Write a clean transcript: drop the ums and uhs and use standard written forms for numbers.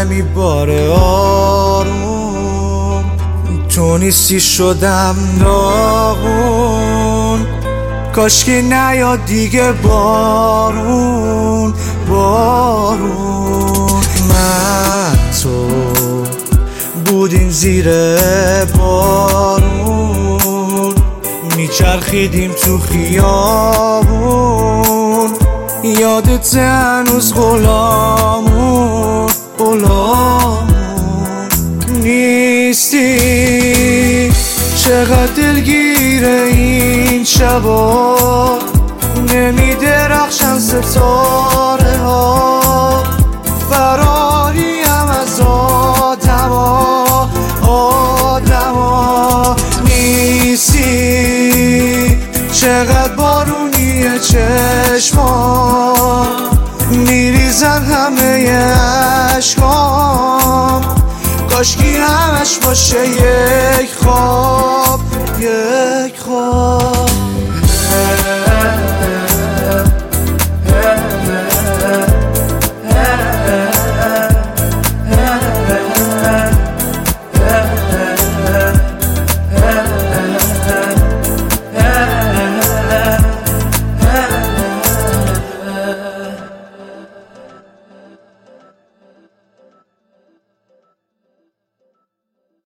نمیباره آروم، تو نیستی شدم داغون. کاش که نیاد دیگه بارون بارون. من تو بودیم زیر بارون، میچرخیدیم تو خیابون. یادت هنوز غلامون نیستی. چقدر دلگیره این شبا، نمیدرخشن ستاره ها. فراریم از آدما نیستی. چقدر بارونیه چشما، میریزن همه عشقام. کاشکی همش باشه یک خواب.